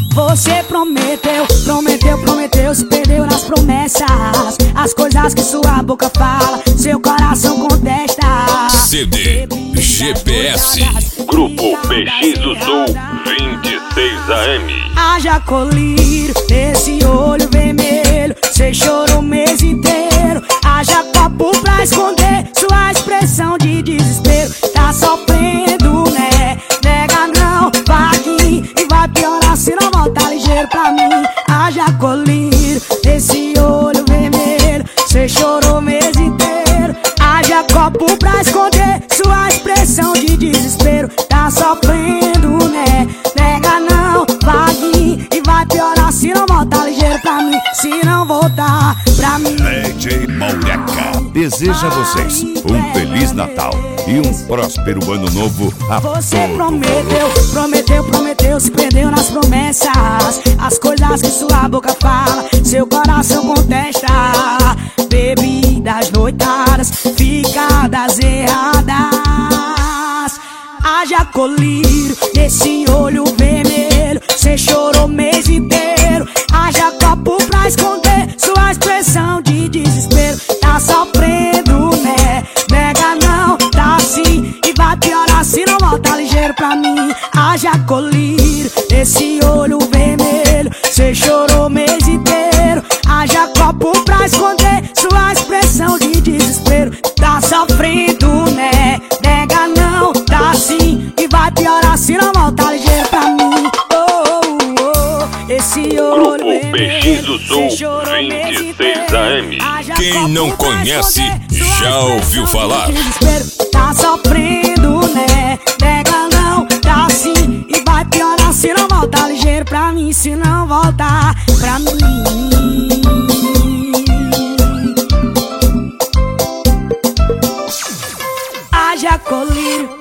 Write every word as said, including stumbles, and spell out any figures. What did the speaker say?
Você prometeu, prometeu, prometeu, se perdeu nas promessas. As coisas que sua boca fala, seu coração contesta. C D G P S Grupo P X do Sul vinte e seis A M. Haja colírio, esse olho vermelho, cê chorou o mês inteiro. Haja copo pra esconder sua expressão de desespero. Tá sofrendo, né? Nega não, vaguinho, e vai piorar se não voltar ligeiro pra mim. Haja colírio, esse olho vermelho, cê chorou o mês inteiro. Haja copo pra esconder sua expressão de desespero. Tá sofrendo, né? Nega não, vaguinho, e vai piorar se não voltar ligeiro pra mim. Se não voltar pra mim. D J Maureca deseja a vocês um Feliz Natal e um próspero Ano Novo a Você todo prometeu, prometeu, prometeu, se perdeu nas promessas. As coisas que sua boca fala, seu coração contesta. Bebidas noitadas, ficadas erradas. Haja colírio nesse olho vermelho, cê chorou o mês inteiro. Haja copo pra esconder sua expressão de desespero. Tá sofrendo, né? Nega não, tá assim, e vai piorar se não voltar ligeiro pra mim. Haja colírio nesse olho vermelho, cê chorou o mês inteiro. Haja copo pra esconder sua expressão de desespero. Tá sofrendo, né? Nega não, tá assim, e vai piorar se não voltar ligeiro pra mim. Oh, oh, oh, esse olho Grupo P X do Sul vinte e seis A M. Quem não conhece, já ouviu falar. Tá sofrendo, né? Nega não, tá assim, e vai piorar se não voltar ligeiro pra mim. Se não voltar pra mim. Haja colírio